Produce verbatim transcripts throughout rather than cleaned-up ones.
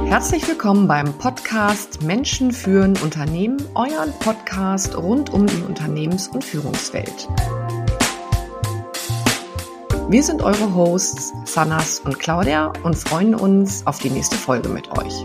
Herzlich willkommen beim Podcast Menschen führen Unternehmen, euren Podcast rund um die Unternehmens- und Führungswelt. Wir sind eure Hosts Sanas und Claudia und freuen uns auf die nächste Folge mit euch.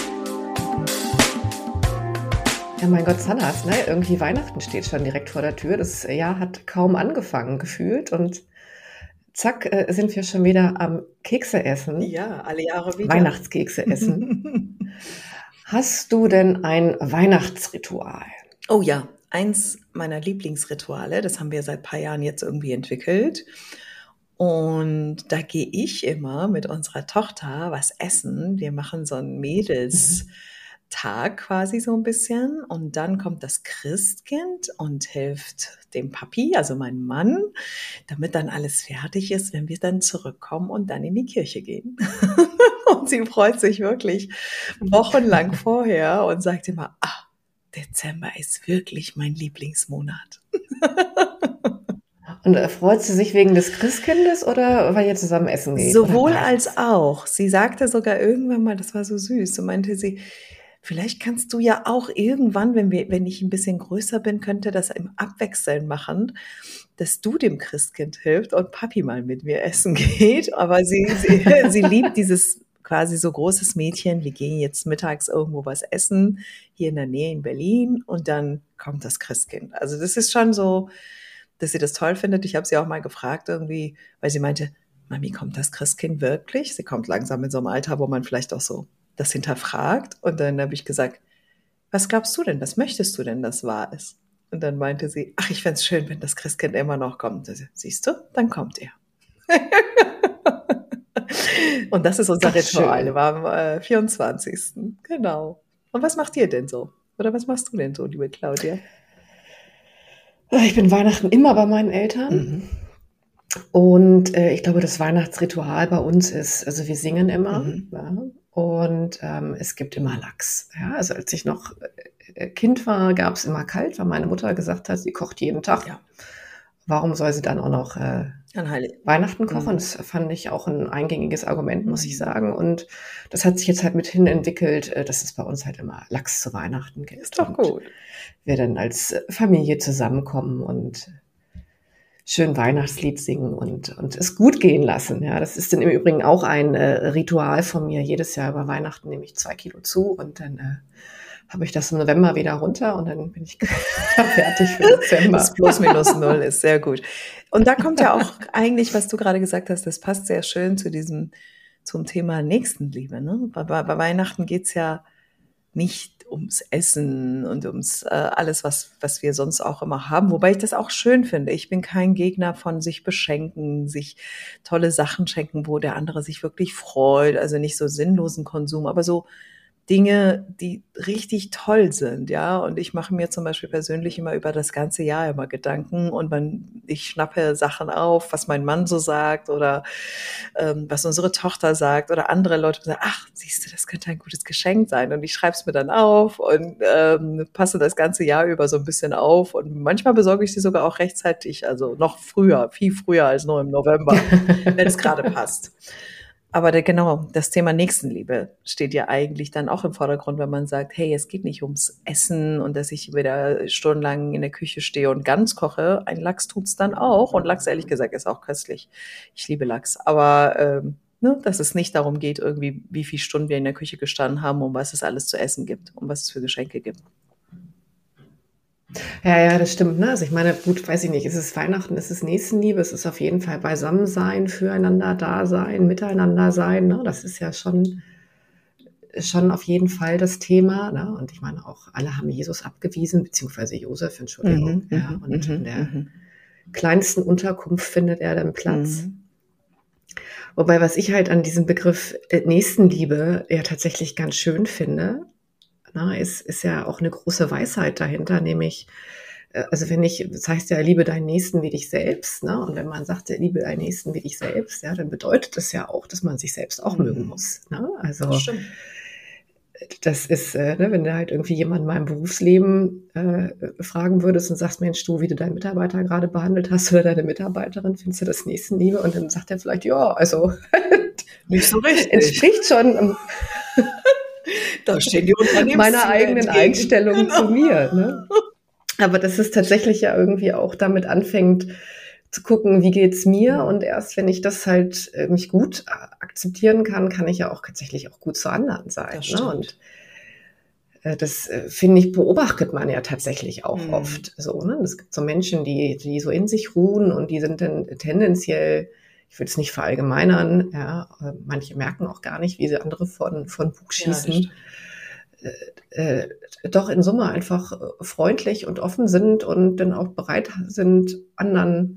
Ja, mein Gott, Sanas, ne? Irgendwie Weihnachten steht schon direkt vor der Tür. Das Jahr hat kaum angefangen gefühlt und zack, äh, sind wir schon wieder am Kekse essen. Ja, alle Jahre wieder. Weihnachtskekse essen. Hast du denn ein Weihnachtsritual? Oh ja, eins meiner Lieblingsrituale, das haben wir seit ein paar Jahren jetzt irgendwie entwickelt. Und da gehe ich immer mit unserer Tochter was essen. Wir machen so einen Mädelstag quasi so ein bisschen. Und dann kommt das Christkind und hilft dem Papi, also meinem Mann, damit dann alles fertig ist, wenn wir dann zurückkommen und dann in die Kirche gehen. Und sie freut sich wirklich wochenlang vorher und sagt immer, ah, Dezember ist wirklich mein Lieblingsmonat. Und äh, freut sie sich wegen des Christkindes oder weil ihr zusammen essen geht? Sowohl als auch. Sie sagte sogar irgendwann mal, das war so süß, so meinte sie, vielleicht kannst du ja auch irgendwann, wenn wir, wenn ich ein bisschen größer bin, könnte das im Abwechseln machen, dass du dem Christkind hilfst und Papi mal mit mir essen geht. Aber sie, sie, sie liebt dieses quasi so großes Mädchen. Wir gehen jetzt mittags irgendwo was essen, hier in der Nähe in Berlin und dann kommt das Christkind. Also das ist schon so, dass sie das toll findet. Ich habe sie auch mal gefragt irgendwie, weil sie meinte, Mami, kommt das Christkind wirklich? Sie kommt langsam in so einem Alter, wo man vielleicht auch so das hinterfragt. Und dann habe ich gesagt, was glaubst du denn, was möchtest du denn, dass wahr ist? Und dann meinte sie, ach, ich fände es schön, wenn das Christkind immer noch kommt. Also, siehst du, dann kommt er. Und das ist unser ach, Ritual, schön. War am äh, vierundzwanzigsten Genau. Und was macht ihr denn so? Oder was machst du denn so, liebe Claudia? Ich bin Weihnachten immer bei meinen Eltern. Mhm. Und äh, ich glaube, das Weihnachtsritual bei uns ist, also wir singen immer. Mhm. Ja, und ähm, es gibt immer Lachs. Ja, also als ich noch äh, Kind war, gab es immer kalt, weil meine Mutter gesagt hat, sie kocht jeden Tag. Ja. Warum soll sie dann auch noch äh, Weihnachten kochen? Mhm. Das fand ich auch ein eingängiges Argument, muss ich sagen. Und das hat sich jetzt halt mithin entwickelt, äh, dass es bei uns halt immer Lachs zu Weihnachten gibt. Ist doch gut. Wir dann als Familie zusammenkommen und schön Weihnachtslied singen und, und es gut gehen lassen. Ja, das ist dann im Übrigen auch ein äh, Ritual von mir. Jedes Jahr über Weihnachten nehme ich zwei Kilo zu und dann äh, habe ich das im November wieder runter und dann bin ich fertig für Dezember. Das Plus minus Null ist sehr gut. Und da kommt ja auch eigentlich, was du gerade gesagt hast, das passt sehr schön zu diesem, zum Thema Nächstenliebe. Ne? Bei, bei, bei Weihnachten geht's ja nicht ums Essen und ums äh, alles, was, was wir sonst auch immer haben. Wobei ich das auch schön finde. Ich bin kein Gegner von sich beschenken, sich tolle Sachen schenken, wo der andere sich wirklich freut. Also nicht so sinnlosen Konsum, aber so Dinge, die richtig toll sind, ja. Und ich mache mir zum Beispiel persönlich immer über das ganze Jahr immer Gedanken und man, ich schnappe Sachen auf, was mein Mann so sagt oder ähm, was unsere Tochter sagt oder andere Leute sagen, ach, siehst du, das könnte ein gutes Geschenk sein. Und ich schreibe es mir dann auf und ähm, passe das ganze Jahr über so ein bisschen auf. Und manchmal besorge ich sie sogar auch rechtzeitig, also noch früher, viel früher als nur im November, wenn es gerade passt. Aber der, genau, das Thema Nächstenliebe steht ja eigentlich dann auch im Vordergrund, wenn man sagt, hey, es geht nicht ums Essen und dass ich wieder stundenlang in der Küche stehe und Gans koche. Ein Lachs tut's dann auch. Und Lachs, ehrlich gesagt, ist auch köstlich. Ich liebe Lachs. Aber ähm, ne, dass es nicht darum geht, irgendwie, wie viele Stunden wir in der Küche gestanden haben, um was es alles zu essen gibt, um was es für Geschenke gibt. Ja, ja, das stimmt. Ne? Also ich meine, gut, weiß ich nicht, ist es Weihnachten, ist es Nächstenliebe, es ist auf jeden Fall Beisammensein, füreinander da sein, miteinander sein. Ne? Das ist ja schon, schon auf jeden Fall das Thema. Ne? Und ich meine, auch alle haben Jesus abgewiesen, beziehungsweise Josef, Entschuldigung. Mhm, ja, und mhm, in der mhm. kleinsten Unterkunft findet er dann Platz. Mhm. Wobei, was ich halt an diesem Begriff Nächstenliebe ja tatsächlich ganz schön finde, na, ist, ist ja auch eine große Weisheit dahinter, nämlich, also wenn ich, das heißt ja, liebe deinen Nächsten wie dich selbst, ne? Und wenn man sagt, liebe deinen Nächsten wie dich selbst, ja, dann bedeutet das ja auch, dass man sich selbst auch mhm. mögen muss. Ne? Also das, das ist, äh, ne, wenn du halt irgendwie jemanden in meinem Berufsleben äh, fragen würdest und sagst, Mensch, du, wie du deinen Mitarbeiter gerade behandelt hast oder deine Mitarbeiterin, findest du das Nächstenliebe? Und dann sagt er vielleicht, ja, also nicht so richtig. Entspricht schon Da stehen die meiner Unternehmensziele eigenen entgegen. Einstellung Genau. zu mir. Ne? Aber dass es tatsächlich ja irgendwie auch damit anfängt zu gucken, wie geht's mir? Mhm. Und erst wenn ich das halt äh, mich gut äh, akzeptieren kann, kann ich ja auch tatsächlich auch gut zu anderen sein. Das Ne? stimmt. Und äh, das äh, finde ich, beobachtet man ja tatsächlich auch Mhm. oft so. Ne? Es gibt so Menschen, die, die so in sich ruhen und die sind dann tendenziell, ich will es nicht verallgemeinern, ja, äh, manche merken auch gar nicht, wie sie andere von, von Bug Ja, das schießen. stimmt. Äh, äh, doch in Summe einfach äh, freundlich und offen sind und dann auch bereit sind, anderen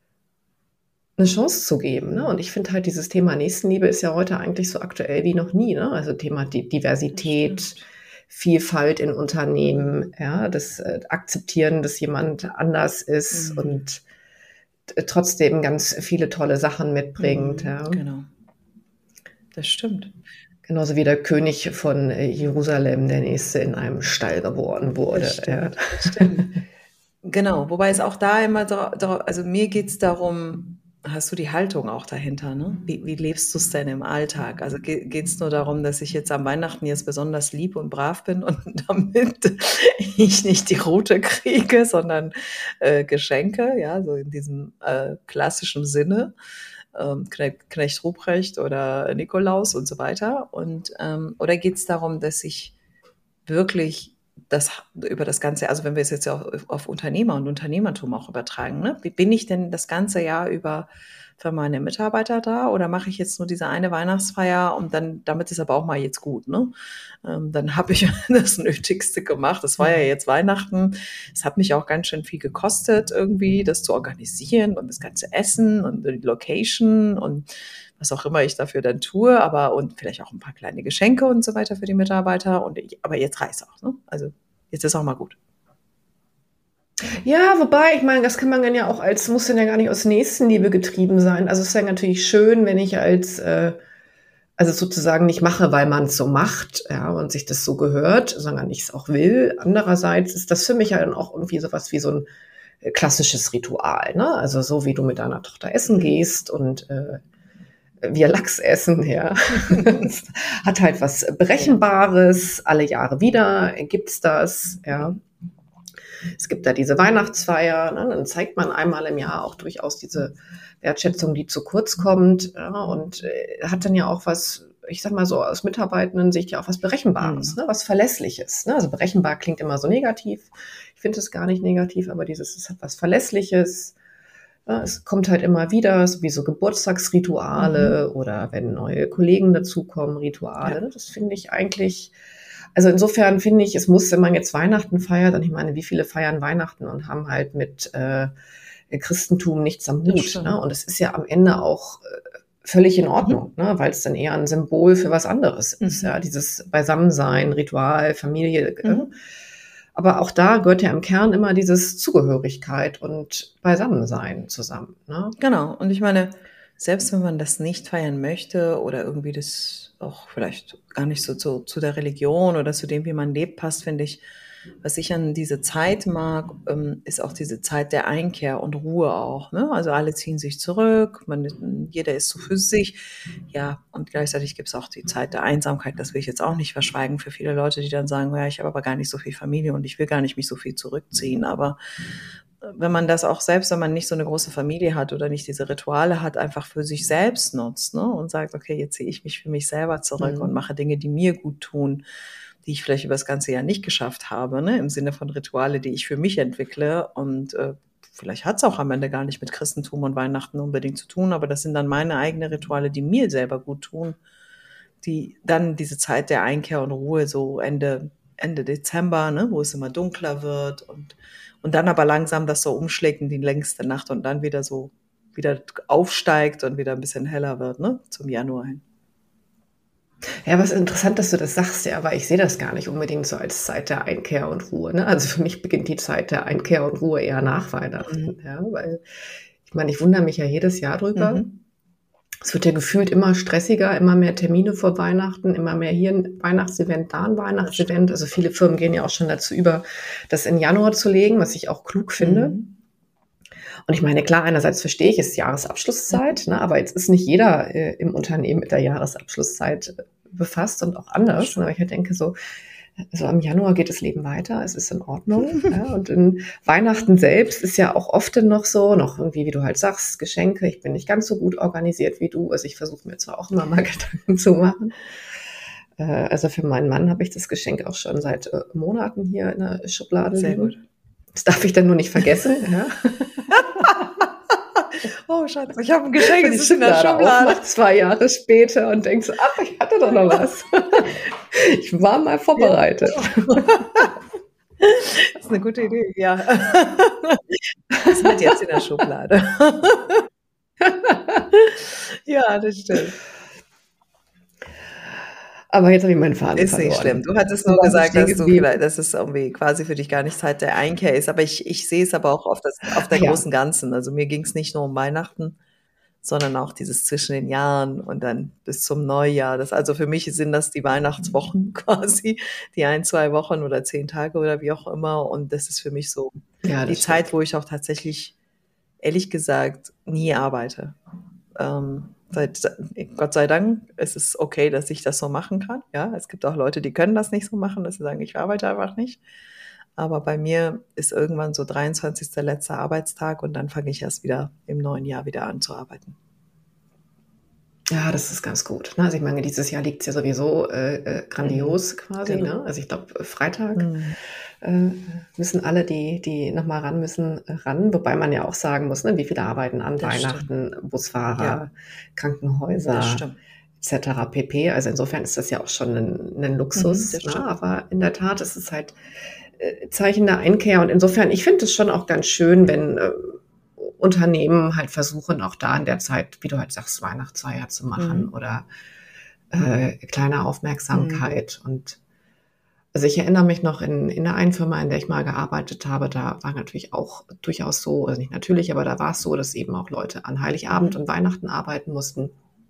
eine Chance zu geben. Ne? Und ich finde halt, dieses Thema Nächstenliebe ist ja heute eigentlich so aktuell wie noch nie. Ne? Also Thema Di- Das Diversität, stimmt. Vielfalt in Unternehmen, ja, das äh, Akzeptieren, dass jemand anders ist Mhm. und äh, trotzdem ganz viele tolle Sachen mitbringt. Mhm. Ja. Genau. Das stimmt. Genauso wie der König von äh, Jerusalem, der nächste in einem Stall geboren Das wurde. Ja. stimmt. Das stimmt. Genau, wobei es auch da immer, dra- dra- also mir geht es darum, hast du die Haltung auch dahinter, ne? Wie, wie lebst du es denn im Alltag? Also geht es nur darum, dass ich jetzt am Weihnachten jetzt besonders lieb und brav bin und damit ich nicht die Rute kriege, sondern äh, Geschenke, ja, so in diesem äh, klassischen Sinne, ähm, Knecht, Knecht Ruprecht oder Nikolaus und so weiter. Und ähm, oder geht es darum, dass ich wirklich das über das ganze, also wenn wir es jetzt ja auf, auf Unternehmer und Unternehmertum auch übertragen, ne? Wie bin ich denn das ganze Jahr über für meine Mitarbeiter da oder mache ich jetzt nur diese eine Weihnachtsfeier und dann, damit ist aber auch mal jetzt gut, ne? Ähm, dann habe ich das Nötigste gemacht. Das war ja jetzt Weihnachten. Es hat mich auch ganz schön viel gekostet, irgendwie das zu organisieren und das ganze Essen und die Location und was auch immer ich dafür dann tue, aber und vielleicht auch ein paar kleine Geschenke und so weiter für die Mitarbeiter. Und ich, aber jetzt reicht's auch, ne? Also jetzt ist auch mal gut. Ja, wobei, ich meine, das kann man dann ja auch als, muss dann ja gar nicht aus Nächstenliebe getrieben sein. Also es ist ja natürlich schön, wenn ich als, äh, also sozusagen nicht mache, weil man es so macht, ja, und sich das so gehört, sondern ich es auch will. Andererseits ist das für mich ja dann auch irgendwie sowas wie so ein äh, klassisches Ritual, ne? Also so wie du mit deiner Tochter essen gehst und äh, wir Lachs essen, ja. Es hat halt was Berechenbares, alle Jahre wieder gibt's das, ja. Es gibt da diese Weihnachtsfeier, ne? Dann zeigt man einmal im Jahr auch durchaus diese Wertschätzung, die zu kurz kommt, ja, und äh, hat dann ja auch was, ich sag mal so aus Mitarbeitenden-Sicht ja auch was Berechenbares, Mhm. ne? Was Verlässliches. Ne? Also berechenbar klingt immer so negativ. Ich finde es gar nicht negativ, aber dieses, es hat was Verlässliches. Ja, es kommt halt immer wieder, so wie so Geburtstagsrituale oder wenn neue Kollegen dazukommen, Rituale. Ja. Ne? Das finde ich eigentlich, also insofern finde ich, es muss, wenn man jetzt Weihnachten feiert, und ich meine, wie viele feiern Weihnachten und haben halt mit äh, Christentum nichts am Das Hut. stimmt. Ne? Und es ist ja am Ende auch äh, völlig in Ordnung, Mhm. ne? Weil es dann eher ein Symbol für was anderes ist. Mhm. Ja? Dieses Beisammensein, Ritual, Familie. Äh, Mhm. aber auch da gehört ja im Kern immer dieses Zugehörigkeit und Beisammensein zusammen. Ne? Genau. Und ich meine, selbst wenn man das nicht feiern möchte oder irgendwie das auch vielleicht gar nicht so zu, zu der Religion oder zu dem, wie man lebt, passt, finde ich, was ich an diese Zeit mag, ähm, ist auch diese Zeit der Einkehr und Ruhe auch. Ne? Also alle ziehen sich zurück, man, jeder ist so für sich. Ja, und gleichzeitig gibt es auch die Zeit der Einsamkeit, das will ich jetzt auch nicht verschweigen für viele Leute, die dann sagen, ja, ich habe aber gar nicht so viel Familie und ich will gar nicht mich so viel zurückziehen. Aber wenn man das auch selbst, wenn man nicht so eine große Familie hat oder nicht diese Rituale hat, einfach für sich selbst nutzt, ne? Und sagt, okay, jetzt ziehe ich mich für mich selber zurück und Mhm. mache Dinge, die mir gut tun, die ich vielleicht über das ganze Jahr nicht geschafft habe, ne? Im Sinne von Rituale, die ich für mich entwickle. Und äh, vielleicht hat es auch am Ende gar nicht mit Christentum und Weihnachten unbedingt zu tun, aber das sind dann meine eigenen Rituale, die mir selber gut tun, die dann diese Zeit der Einkehr und Ruhe so Ende, Ende Dezember, ne, wo es immer dunkler wird und, und dann aber langsam das so umschlägt in die längste Nacht und dann wieder so wieder aufsteigt und wieder ein bisschen heller wird, ne, zum Januar hin. Ja, was interessant, dass du das sagst, ja, aber ich sehe das gar nicht unbedingt so als Zeit der Einkehr und Ruhe. Ne? Also für mich beginnt die Zeit der Einkehr und Ruhe eher nach Weihnachten. Mhm. Ja, weil ich meine, ich wundere mich ja jedes Jahr drüber. Mhm. Es wird ja gefühlt immer stressiger, immer mehr Termine vor Weihnachten, immer mehr hier ein Weihnachtsevent, da ein Weihnachtsevent. Also viele Firmen gehen ja auch schon dazu über, das in Januar zu legen, was ich auch klug finde. Mhm. Und ich meine, klar, einerseits verstehe ich, es ist Jahresabschlusszeit, ne, aber jetzt ist nicht jeder äh, im Unternehmen mit der Jahresabschlusszeit befasst und auch Das anders. stimmt. Aber ich halt denke so, also am Januar geht das Leben weiter, es ist in Ordnung. Ja, und in Weihnachten selbst ist ja auch oft noch so, noch irgendwie, wie du halt sagst, Geschenke. Ich bin nicht ganz so gut organisiert wie du. Also ich versuche mir zwar auch immer mal Gedanken zu machen. Äh, also für meinen Mann habe ich das Geschenk auch schon seit äh, Monaten hier in der Schublade Sehr liegen. gut. Das darf ich dann nur nicht vergessen. Ja. Oh, Schatz, ich habe ein Geschenk, Wenn es die ist in der Schublade Schublade. aufmacht, zwei Jahre später und denkst so, ach, ich hatte doch noch was. Ich war mal vorbereitet. Das ist eine gute Idee, ja. Das ist halt jetzt in der Schublade. Ja, das stimmt. Aber jetzt habe ich meinen Faden Ist nicht schlimm. verloren. Du hattest Wo nur waren wir gesagt, stehen dass du geblieben? vielleicht, dass es irgendwie quasi für dich gar nicht Zeit der Einkehr ist. Aber ich, ich sehe es aber auch auf, das, auf der Ach ja. großen Ganzen. Also mir ging es nicht nur um Weihnachten, sondern auch dieses zwischen den Jahren und dann bis zum Neujahr. Das, also für mich sind das die Weihnachtswochen quasi, die ein, zwei Wochen oder zehn Tage oder wie auch immer. Und das ist für mich so Ja, die das Zeit, stimmt. wo ich auch tatsächlich, ehrlich gesagt, nie arbeite. Ähm, seit, Gott sei Dank, es ist okay, dass ich das so machen kann. Ja, es gibt auch Leute, die können das nicht so machen, dass sie sagen, ich arbeite einfach nicht. Aber bei mir ist irgendwann so dreiundzwanzigster letzter Arbeitstag und dann fange ich erst wieder im neuen Jahr wieder an zu arbeiten. Ja, das ist ganz gut. Ne? Also ich meine, dieses Jahr liegt es ja sowieso äh, äh, grandios Mhm, quasi. genau. Ne? Also ich glaube, Freitag Mhm. äh, müssen alle, die, die nochmal ran müssen, äh, ran. Wobei man ja auch sagen muss, ne, wie viele arbeiten an Das stimmt. Weihnachten, Busfahrer, Ja, das Krankenhäuser stimmt. et cetera pp. Also insofern ist das ja auch schon ein, ein Mhm, Luxus. das Ne? stimmt. Aber in der Tat ist es halt äh, Zeichen der Einkehr. Und insofern, ich finde es schon auch ganz schön, wenn äh, Unternehmen halt versuchen, auch da in der Zeit, wie du halt sagst, Weihnachtsfeier zu machen Mhm. oder äh, kleine Mhm. Aufmerksamkeit. Und also ich erinnere mich noch in, in der einen Firma, in der ich mal gearbeitet habe, da war natürlich auch durchaus so, also nicht natürlich, aber da war es so, dass eben auch Leute an Heiligabend Mhm. und Weihnachten arbeiten mussten.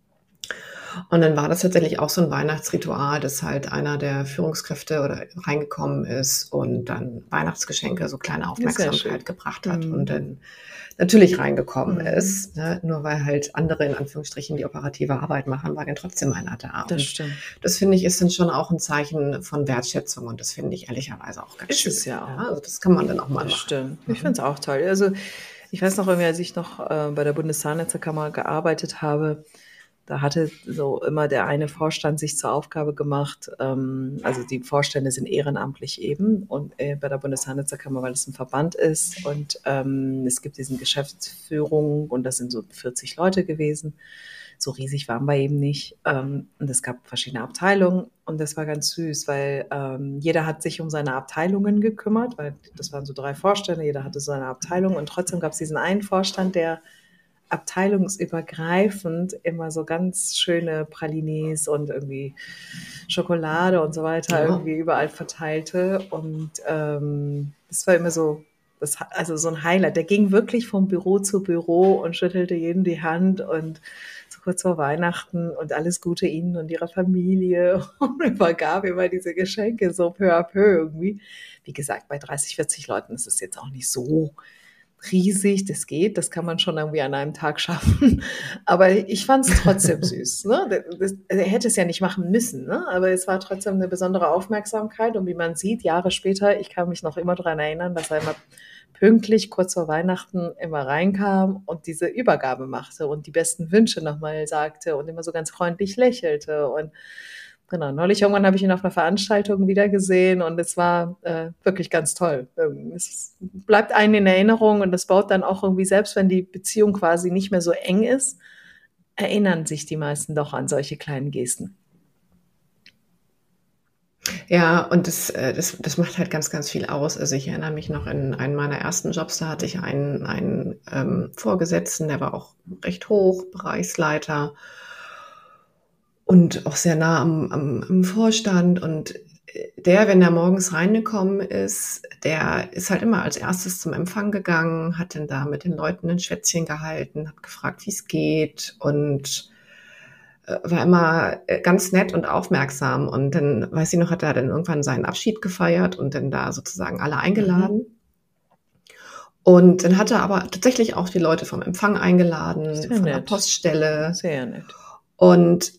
Und dann war das tatsächlich auch so ein Weihnachtsritual, dass halt einer der Führungskräfte oder reingekommen ist und dann Weihnachtsgeschenke, so kleine Ist sehr schön. Aufmerksamkeit gebracht hat und Mhm. dann natürlich reingekommen Mhm. ist. Ne? Nur weil halt andere in Anführungsstrichen die operative Arbeit machen, war dann trotzdem einer da. Das Und stimmt. das finde ich ist dann schon auch ein Zeichen von Wertschätzung und das finde ich ehrlicherweise auch ganz Ist schön. es ja Ja? auch. Also das kann man dann auch mal Das machen. stimmt. Ich Mhm. finde es auch toll. Also ich weiß noch irgendwie, als ich noch äh, bei der Bundeszahnärztekammer gearbeitet habe, da hatte so immer der eine Vorstand sich zur Aufgabe gemacht, ähm, also die Vorstände sind ehrenamtlich eben und äh, bei der Bundeszahnärztekammer, weil es ein Verband ist und ähm, es gibt diesen Geschäftsführung und das sind so vierzig Leute gewesen. So riesig waren wir eben nicht. Ähm, und es gab verschiedene Abteilungen und das war ganz süß, weil ähm, jeder hat sich um seine Abteilungen gekümmert, weil das waren so drei Vorstände, jeder hatte seine Abteilung und trotzdem gab es diesen einen Vorstand, der abteilungsübergreifend immer so ganz schöne Pralines und irgendwie Schokolade und so weiter Ja. irgendwie überall verteilte. Und ähm, das war immer so, das, also so ein Highlight. Der ging wirklich vom Büro zu Büro und schüttelte jedem die Hand und so kurz vor Weihnachten und alles Gute Ihnen und Ihrer Familie und übergab immer diese Geschenke so peu à peu irgendwie. Wie gesagt, bei dreißig, vierzig Leuten ist es jetzt auch nicht so riesig, das geht, das kann man schon irgendwie an einem Tag schaffen. Aber ich fand es trotzdem süß. Ne? Das, er hätte es ja nicht machen müssen, ne? Aber es war trotzdem eine besondere Aufmerksamkeit. Und wie man sieht, Jahre später, ich kann mich noch immer daran erinnern, dass er immer pünktlich kurz vor Weihnachten immer reinkam und diese Übergabe machte und die besten Wünsche nochmal sagte und immer so ganz freundlich lächelte. Und genau, neulich irgendwann habe ich ihn auf einer Veranstaltung wieder gesehen und es war äh, wirklich ganz toll. Es bleibt einem in Erinnerung und das baut dann auch irgendwie, selbst wenn die Beziehung quasi nicht mehr so eng ist, erinnern sich die meisten doch an solche kleinen Gesten. Ja, und das, äh, das, das macht halt ganz, ganz viel aus. Also ich erinnere mich noch in einen meiner ersten Jobs, da hatte ich einen, einen ähm, Vorgesetzten, der war auch recht hoch, Bereichsleiter und auch sehr nah am, am, am Vorstand. Und der, wenn er morgens reingekommen ist, der ist halt immer als erstes zum Empfang gegangen, hat dann da mit den Leuten ein Schwätzchen gehalten, hat gefragt, wie es geht und war immer ganz nett und aufmerksam. Und dann, weiß ich noch, hat er dann irgendwann seinen Abschied gefeiert und dann da sozusagen alle eingeladen. Mhm. Und dann hat er aber tatsächlich auch die Leute vom Empfang eingeladen, Sehr von nett. der Poststelle. Sehr nett. Und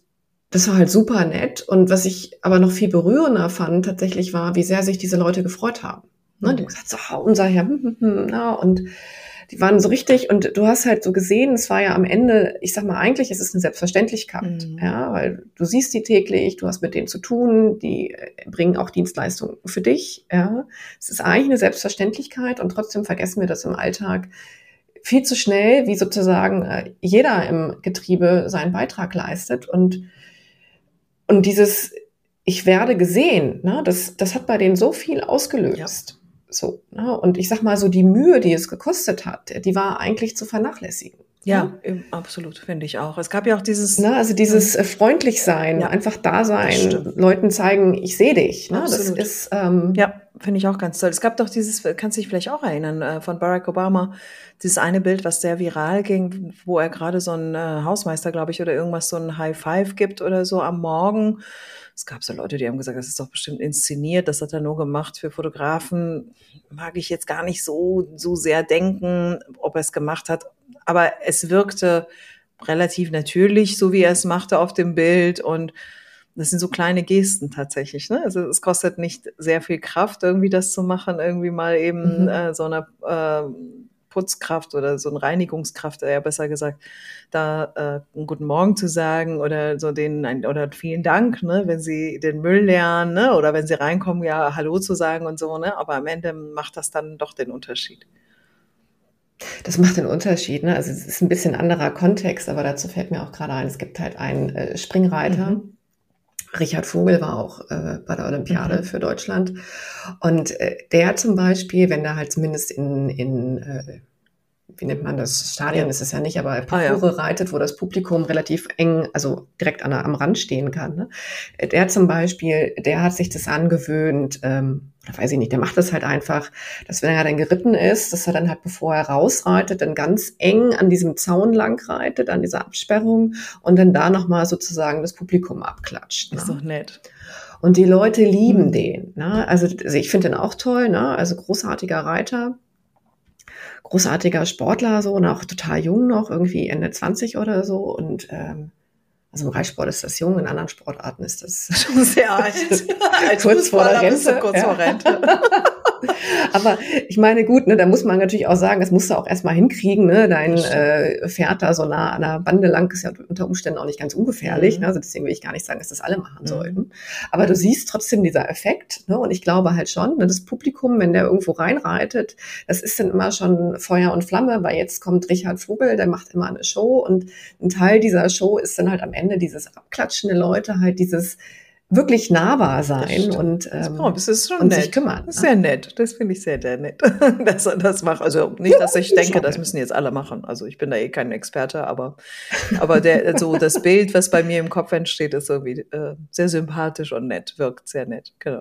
das war halt super nett. Und was ich aber noch viel berührender fand, tatsächlich war, wie sehr sich diese Leute gefreut haben. Ne? Die haben gesagt, so, unser Herr, hm, hm, hm, ja, und die waren so richtig, und du hast halt so gesehen, es war ja am Ende, ich sag mal, eigentlich ist es eine Selbstverständlichkeit, Mhm. ja, weil du siehst die täglich, du hast mit denen zu tun, die äh, bringen auch Dienstleistungen für dich, ja. Es ist eigentlich eine Selbstverständlichkeit, und trotzdem vergessen wir das im Alltag viel zu schnell, wie sozusagen äh, jeder im Getriebe seinen Beitrag leistet, und und dieses ich werde gesehen, ne, das, das hat bei denen so viel Ja. ausgelöst. So, ne? Und ich sag mal so, die Mühe, die es gekostet hat, die war eigentlich zu vernachlässigen. Ja, eben, absolut, finde ich auch. Es gab ja auch dieses, Ne? Also dieses mhm. äh, freundlich sein, Ja, einfach da das sein, stimmt. Leuten zeigen, ich sehe dich. Ne? Das Absolut. ist, ähm, Ja, finde ich auch ganz toll. Es gab doch dieses, kannst du dich vielleicht auch erinnern, äh, von Barack Obama, dieses eine Bild, was sehr viral ging, wo er gerade so einen äh, Hausmeister, glaube ich, oder irgendwas, so ein High Five gibt oder so am Morgen. Es gab so Leute, die haben gesagt, das ist doch bestimmt inszeniert, das hat er nur gemacht für Fotografen. Mag ich jetzt gar nicht so, so sehr denken, ob er es gemacht hat. Aber es wirkte relativ natürlich, so wie er es machte auf dem Bild, und das sind so kleine Gesten tatsächlich, ne? Also es kostet nicht sehr viel Kraft, irgendwie das zu machen, irgendwie mal eben mhm. äh, so eine äh, Putzkraft oder so eine Reinigungskraft, ja besser gesagt, da äh, einen guten Morgen zu sagen oder so den ein, oder vielen Dank, ne, wenn Sie den Müll leeren, ne, oder wenn Sie reinkommen, ja Hallo zu sagen und so, ne. Aber am Ende macht das dann doch den Unterschied. Das macht den Unterschied. Ne? Also es ist ein bisschen anderer Kontext, aber dazu fällt mir auch gerade ein, es gibt halt einen äh, Springreiter. Mhm. Richard Vogel war auch äh, bei der Olympiade Mhm. für Deutschland. Und äh, der zum Beispiel, wenn der halt zumindest in, in äh, wie nennt man das, Stadion Ja. ist es ja nicht, aber Ah ja. Parcours reitet, wo das Publikum relativ eng, also direkt an der, am Rand stehen kann. Ne? Der zum Beispiel, der hat sich das angewöhnt, ähm, weiß ich nicht, der macht das halt einfach, dass wenn er dann geritten ist, dass er dann halt, bevor er rausreitet, dann ganz eng an diesem Zaun lang reitet, an dieser Absperrung, und dann da nochmal sozusagen das Publikum abklatscht. Ist Ne? doch nett. Und die Leute lieben Mhm. den. Ne? Also, also ich finde den auch toll, ne? Also großartiger Reiter, großartiger Sportler, so, und auch total jung noch, irgendwie Ende zwanzig oder so. Und ähm, also im Reitsport ist das jung, in anderen Sportarten ist das Schon sehr alt. Als kurz vor der Fußballer bist du Rente. kurz Ja. vor Rente. Aber ich meine, gut, ne, da muss man natürlich auch sagen, das musst du auch erstmal hinkriegen, ne? Dein Das stimmt. äh, Pferd da so nah an der Bande lang ist ja unter Umständen auch nicht ganz ungefährlich. Mhm. Ne? Also deswegen will ich gar nicht sagen, dass das alle machen Mhm. sollten. Aber du siehst trotzdem dieser Effekt, ne? Und ich glaube halt schon, ne, das Publikum, wenn der irgendwo reinreitet, das ist dann immer schon Feuer und Flamme, weil jetzt kommt Richard Vogel, der macht immer eine Show, und ein Teil dieser Show ist dann halt am Ende dieses Abklatschen der Leute, halt dieses wirklich nahbar Das sein stimmt. und, Das, ähm, oh, das ist schon und sich nett. kümmern. Das ist Ne? sehr nett. Das finde ich sehr, sehr nett, dass er das macht. Also nicht, dass ich denke, schon. das müssen jetzt alle machen. Also ich bin da eh kein Experte, aber, aber der, so das Bild, was bei mir im Kopf entsteht, ist irgendwie äh, sehr sympathisch und nett, wirkt sehr nett. Genau.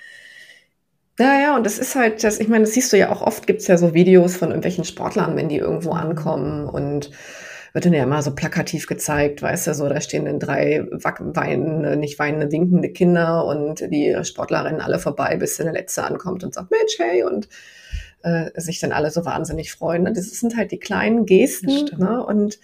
Ja, ja, und das ist halt, das, ich meine, das siehst du ja auch oft, gibt's ja so Videos von irgendwelchen Sportlern, wenn die irgendwo Mhm. ankommen, und wird dann ja immer so plakativ gezeigt, weißt du, so, da stehen dann drei weinende, nicht weinende, winkende Kinder, und die Sportler rennen alle vorbei, bis dann der Letzte ankommt und sagt, Mensch, hey, und äh, sich dann alle so wahnsinnig freuen. Das sind halt die kleinen Gesten, ne? Und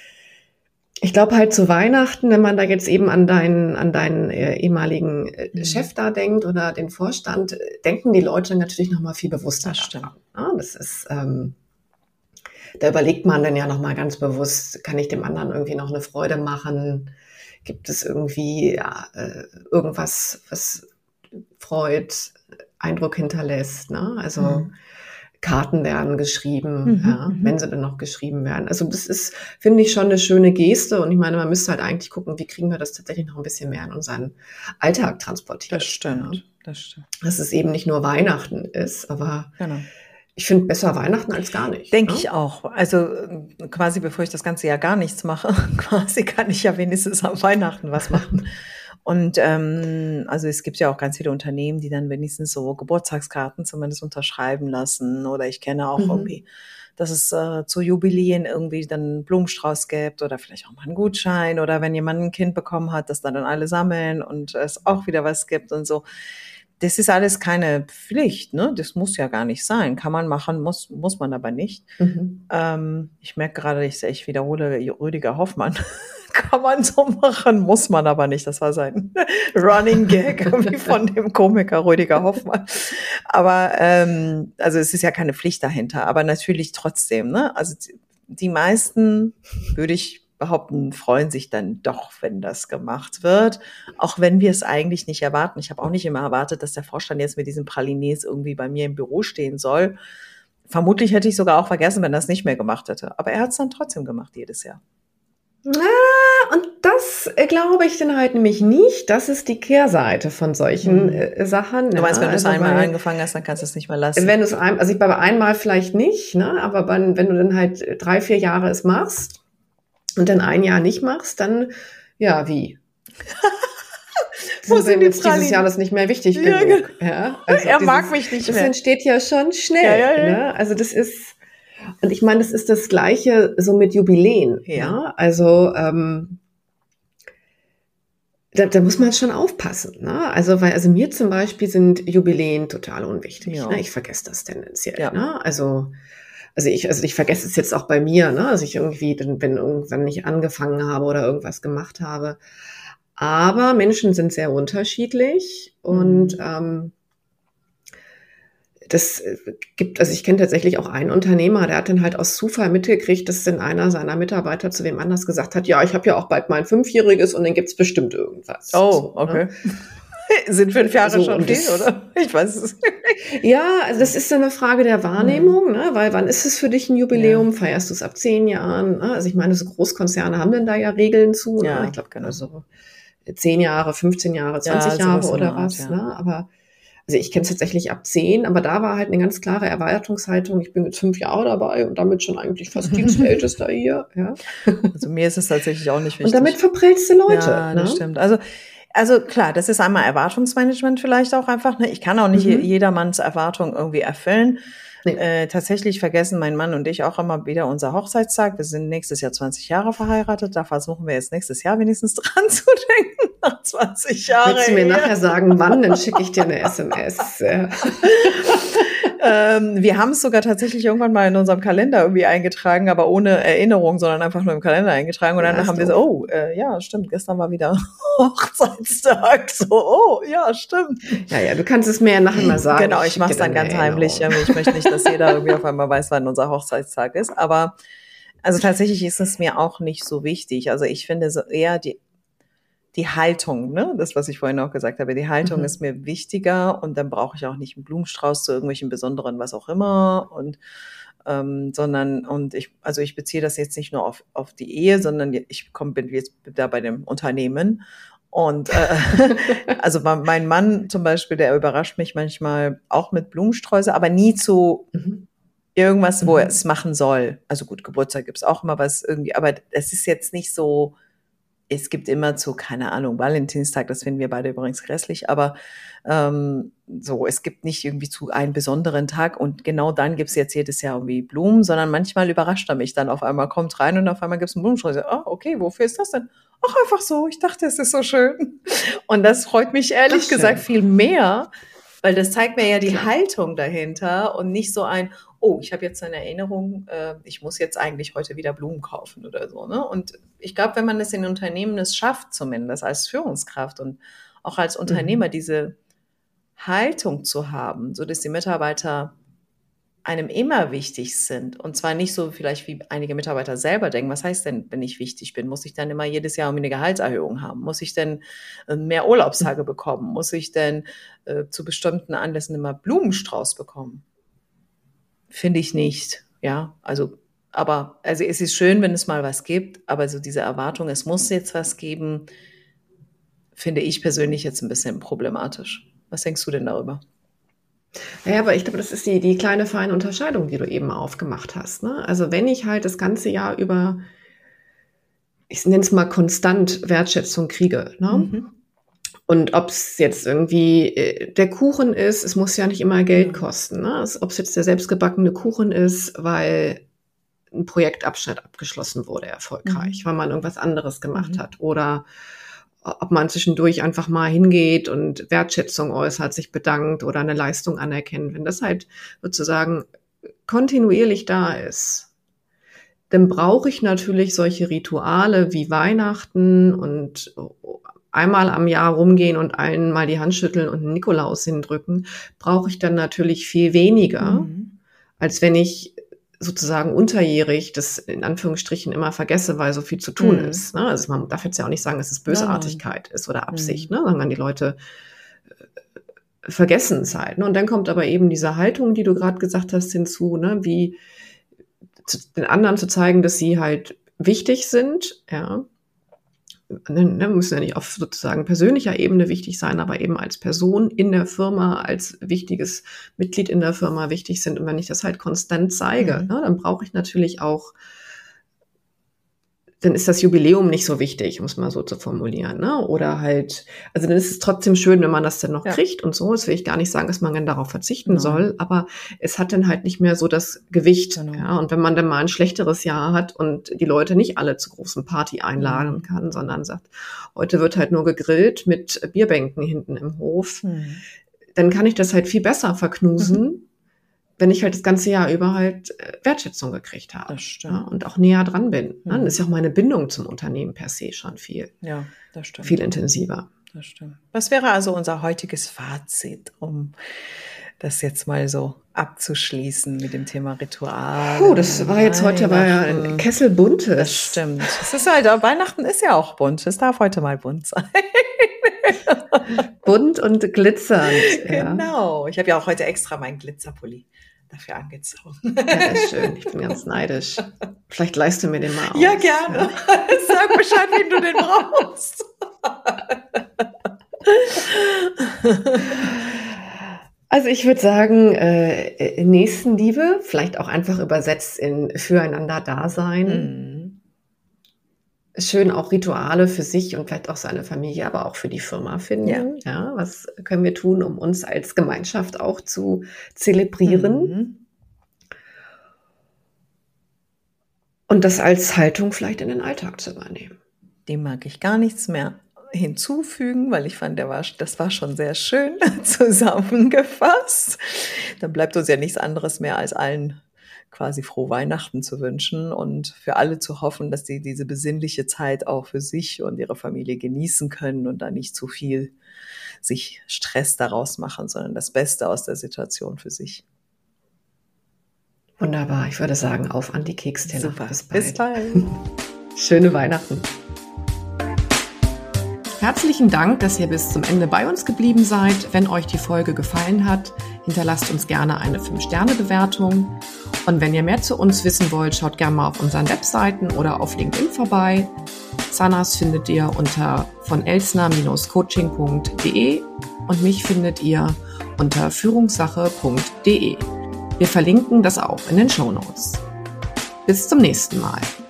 ich glaube halt zu Weihnachten, wenn man da jetzt eben an deinen, an deinen äh, ehemaligen äh, Mhm. Chef da denkt oder den Vorstand, äh, denken die Leute natürlich noch mal viel bewusster Das daran. Ja, das ist, ähm, da überlegt man dann ja noch mal ganz bewusst, kann ich dem anderen irgendwie noch eine Freude machen? Gibt es irgendwie ja, äh, irgendwas, was freut, Eindruck hinterlässt? Ne? Also Mhm. Karten werden geschrieben, Mhm, ja, mhm. wenn sie denn noch geschrieben werden. Also das ist, finde ich, schon eine schöne Geste. Und ich meine, man müsste halt eigentlich gucken, wie kriegen wir das tatsächlich noch ein bisschen mehr in unseren Alltag transportiert. Das stimmt. Ja. Das stimmt. Dass es eben nicht nur Weihnachten ist, aber Genau. ich finde besser Weihnachten als gar nicht. Denke ne? ich auch. Also äh, quasi bevor ich das ganze Jahr gar nichts mache, quasi kann ich ja wenigstens am Weihnachten was machen. Und ähm, also es gibt ja auch ganz viele Unternehmen, die dann wenigstens so Geburtstagskarten zumindest unterschreiben lassen. Oder ich kenne auch Mhm. irgendwie, dass es äh, zu Jubiläen irgendwie dann einen Blumenstrauß gibt oder vielleicht auch mal einen Gutschein. Oder wenn jemand ein Kind bekommen hat, dass dann, dann alle sammeln und es auch wieder was gibt und so. das ist alles keine Pflicht, ne? Das muss ja gar nicht sein. Kann man machen, muss, muss man aber nicht. Mhm. Ähm, ich merke gerade, ich, ich wiederhole Rüdiger Hoffmann. Kann man so machen, muss man aber nicht. Das war sein Running Gag wie von dem Komiker Rüdiger Hoffmann. Aber ähm, also es ist ja keine Pflicht dahinter, aber natürlich trotzdem, ne? Also die, die meisten, würde ich behaupten, freuen sich dann doch, wenn das gemacht wird, auch wenn wir es eigentlich nicht erwarten. Ich habe auch nicht immer erwartet, dass der Vorstand jetzt mit diesen Pralines irgendwie bei mir im Büro stehen soll. Vermutlich hätte ich sogar auch vergessen, wenn er es nicht mehr gemacht hätte. Aber er hat es dann trotzdem gemacht jedes Jahr. Ah, und das äh, glaube ich dann halt nämlich nicht. Das ist die Kehrseite von solchen Hm. äh, Sachen. Du meinst, ja, wenn du es also einmal weil- angefangen hast, dann kannst du es nicht mehr lassen. Wenn du es ein, also ich bei einmal vielleicht nicht, ne? Aber wenn, wenn du dann halt drei, vier Jahre es machst und dann ein Jahr nicht machst, dann ja, wie? Wo sind die jetzt dieses Pralinen? Jahr das nicht mehr wichtig Ja, genug. Ja, also Er dieses, mag mich nicht das mehr. entsteht ja schon schnell. Ja, ja, ja. Ne? Also das ist, und ich meine, das ist das Gleiche so mit Jubiläen. Ja. Ne? Also ähm, da, da muss man schon aufpassen. Ne? Also weil, also mir zum Beispiel sind Jubiläen total unwichtig. Ja. Ne? Ich vergesse das tendenziell. Ja. Ne? Also Also ich, also ich vergesse es jetzt auch bei mir, ne? Also ich irgendwie, dann, wenn irgendwann nicht angefangen habe oder irgendwas gemacht habe. Aber Menschen sind sehr unterschiedlich und Mhm. ähm, das gibt, also ich kenne tatsächlich auch einen Unternehmer, der hat dann halt aus Zufall mitgekriegt, dass dann einer seiner Mitarbeiter zu wem anders gesagt hat, ja, ich habe ja auch bald mein Fünfjähriges und dann gibt's bestimmt irgendwas. Oh, So, okay. Ne? Sind fünf Jahre So, schon und viel, das- oder? Ich weiß es. Ja, also das ist dann eine Frage der Wahrnehmung, ne? Weil wann ist es für dich ein Jubiläum? Feierst du es ab zehn Jahren? Ne? Also ich meine, so Großkonzerne haben denn da ja Regeln zu. Ja, Ne? Ich glaube, genau. also zehn Jahre, fünfzehn Jahre, zwanzig Ja, Jahre sowas in oder der Art, was. ja. Ne? Aber also ich kenne es tatsächlich ab zehn, aber da war halt eine ganz klare Erwartungshaltung. Ich bin jetzt fünf Jahre dabei und damit schon eigentlich fast Dienstältester hier. Ja? Also mir ist es tatsächlich auch nicht wichtig. Und damit verprellst du Leute. Ja, das ne? stimmt. Also, also klar, das ist einmal Erwartungsmanagement vielleicht auch einfach. Ne? Ich kann auch nicht Mhm. jedermanns Erwartung irgendwie erfüllen. Nee. Äh, tatsächlich vergessen mein Mann und ich auch immer wieder unser Hochzeitstag. Wir sind nächstes Jahr zwanzig Jahre verheiratet. Da versuchen wir jetzt nächstes Jahr wenigstens dran zu denken. Nach zwanzig Jahren. Willst du mir nachher sagen, wann? Dann schicke ich dir eine S M S. Ja. ähm, wir haben es sogar tatsächlich irgendwann mal in unserem Kalender irgendwie eingetragen, aber ohne Erinnerung, sondern einfach nur im Kalender eingetragen. Und Ja, dann ist haben wir so, doof. oh, äh, ja, stimmt, gestern war wieder Hochzeitstag. So, oh, ja, stimmt. Ja, ja, du kannst es mir ja nachher mal sagen. Genau, ich schick mache dir es dann eine ganz heimlich. Erinnerung. Ich möchte nicht, dass jeder irgendwie auf einmal weiß, wann unser Hochzeitstag ist. Aber also tatsächlich ist es mir auch nicht so wichtig. Also ich finde so eher die die Haltung, ne? Das, was ich vorhin auch gesagt habe, die Haltung Mhm. ist mir wichtiger und dann brauche ich auch nicht einen Blumenstrauß zu irgendwelchen besonderen, was auch immer und ähm, sondern und ich, also ich beziehe das jetzt nicht nur auf auf die Ehe, sondern ich komme bin jetzt da bei dem Unternehmen und äh, also mein Mann zum Beispiel, der überrascht mich manchmal auch mit Blumensträuße, aber nie zu Mhm. irgendwas, wo Mhm. er es machen soll. Also gut, Geburtstag gibt's auch immer was irgendwie, aber es ist jetzt nicht so. Es gibt immer zu, keine Ahnung, Valentinstag, das finden wir beide übrigens grässlich, aber ähm, so, es gibt nicht irgendwie zu einem besonderen Tag und genau dann gibt's jetzt jedes Jahr irgendwie Blumen, sondern manchmal überrascht er mich dann auf einmal, kommt rein und auf einmal gibt's einen Blumenstrauß. Ah, okay, wofür ist das denn? Ach, einfach so, ich dachte, es ist so schön. Und das freut mich ehrlich Ach, gesagt schön. viel mehr, weil das zeigt mir ja die Klar. Haltung dahinter und nicht so ein, oh, ich habe jetzt eine Erinnerung, äh, ich muss jetzt eigentlich heute wieder Blumen kaufen oder so. Ne? Und ich glaube, wenn man das in Unternehmen es schafft, zumindest als Führungskraft und auch als Unternehmer, Mhm. diese Haltung zu haben, so dass die Mitarbeiter einem immer wichtig sind. Und zwar nicht so vielleicht, wie einige Mitarbeiter selber denken, was heißt denn, wenn ich wichtig bin? Muss ich dann immer jedes Jahr eine Gehaltserhöhung haben? Muss ich denn äh, mehr Urlaubstage bekommen? Muss ich denn äh, zu bestimmten Anlässen immer Blumenstrauß bekommen? Finde ich nicht, ja, also, aber, also es ist schön, wenn es mal was gibt, aber so diese Erwartung, es muss jetzt was geben, finde ich persönlich jetzt ein bisschen problematisch. Was denkst du denn darüber? Ja, aber ich glaube, das ist die, die kleine feine Unterscheidung, die du eben aufgemacht hast. Ne? Also wenn ich halt das ganze Jahr über, ich nenne es mal konstant Wertschätzung kriege, ne? Mhm. Und ob es jetzt irgendwie äh, der Kuchen ist, es muss ja nicht immer Geld Mhm. kosten. Ne? Ob es jetzt der selbstgebackene Kuchen ist, weil ein Projektabschnitt abgeschlossen wurde, erfolgreich, Mhm. weil man irgendwas anderes gemacht Mhm. hat. Oder ob man zwischendurch einfach mal hingeht und Wertschätzung äußert, sich bedankt oder eine Leistung anerkennt. Wenn das halt sozusagen kontinuierlich da ist, dann brauche ich natürlich solche Rituale wie Weihnachten und einmal am Jahr rumgehen und allen mal die Hand schütteln und einen Nikolaus hindrücken, brauche ich dann natürlich viel weniger, mhm. als wenn ich sozusagen unterjährig das in Anführungsstrichen immer vergesse, weil so viel zu tun mhm. ist. Ne? Also man darf jetzt ja auch nicht sagen, dass es Bösartigkeit ja. ist oder Absicht, mhm. ne? Sondern die Leute äh, vergessen es halt. Ne? Und dann kommt aber eben diese Haltung, die du gerade gesagt hast, hinzu, ne? Wie zu, den anderen zu zeigen, dass sie halt wichtig sind, ja. Ne, müssen ja nicht auf sozusagen persönlicher Ebene wichtig sein, aber eben als Person in der Firma, als wichtiges Mitglied in der Firma wichtig sind. Und wenn ich das halt konstant zeige, mhm. ne, dann brauche ich natürlich auch, dann ist das Jubiläum nicht so wichtig, um es mal so zu formulieren. Ne? Oder halt, also dann ist es trotzdem schön, wenn man das dann noch ja. kriegt und so. Das will ich gar nicht sagen, dass man dann darauf verzichten Nein. soll, aber es hat dann halt nicht mehr so das Gewicht. Genau. Ja? Und wenn man dann mal ein schlechteres Jahr hat und die Leute nicht alle zur großen Party einladen mhm. kann, sondern sagt, heute wird halt nur gegrillt mit Bierbänken hinten im Hof, mhm. dann kann ich das halt viel besser verknusen, mhm. wenn ich halt das ganze Jahr über halt Wertschätzung gekriegt habe. Das stimmt. Ja, und auch näher dran bin. Mhm. Dann ist ja auch meine Bindung zum Unternehmen per se schon viel, ja, das stimmt. viel intensiver. Das stimmt. Was wäre also unser heutiges Fazit, um das jetzt mal so abzuschließen mit dem Thema Ritual? Oh, das war jetzt heute aber ja ein Kessel Buntes. Das stimmt. Es ist halt, Weihnachten ist ja auch bunt. Es darf heute mal bunt sein. Bunt und glitzernd. Genau. Ja. Ich habe ja auch heute extra meinen Glitzerpulli dafür angezogen. Ja, das ist schön. Ich bin ganz neidisch. Vielleicht leihst du mir den mal aus. Ja, gerne. Ja. Sag Bescheid, wenn du den brauchst. Also ich würde sagen, äh, Nächstenliebe, vielleicht auch einfach übersetzt in füreinander Dasein. Mhm. Schön auch Rituale für sich und vielleicht auch seine Familie, aber auch für die Firma finden. Ja. Ja, was können wir tun, um uns als Gemeinschaft auch zu zelebrieren? Mhm. Und das als Haltung vielleicht in den Alltag zu übernehmen. Dem mag ich gar nichts mehr hinzufügen, weil ich fand, der war, das war schon sehr schön zusammengefasst. Dann bleibt uns ja nichts anderes mehr, als allen quasi frohe Weihnachten zu wünschen und für alle zu hoffen, dass sie diese besinnliche Zeit auch für sich und ihre Familie genießen können und da nicht zu viel sich Stress daraus machen, sondern das Beste aus der Situation für sich. Wunderbar. Ich würde sagen, auf an die Keksteller. Super. Bis bald. Bis bald. Schöne Weihnachten. Herzlichen Dank, dass ihr bis zum Ende bei uns geblieben seid. Wenn euch die Folge gefallen hat, hinterlasst uns gerne eine fünf Sterne Bewertung. Und wenn ihr mehr zu uns wissen wollt, schaut gerne mal auf unseren Webseiten oder auf LinkedIn vorbei. Zanas findet ihr unter von elsner Bindestrich coaching punkt de und mich findet ihr unter führungssache punkt de. Wir verlinken das auch in den Shownotes. Bis zum nächsten Mal.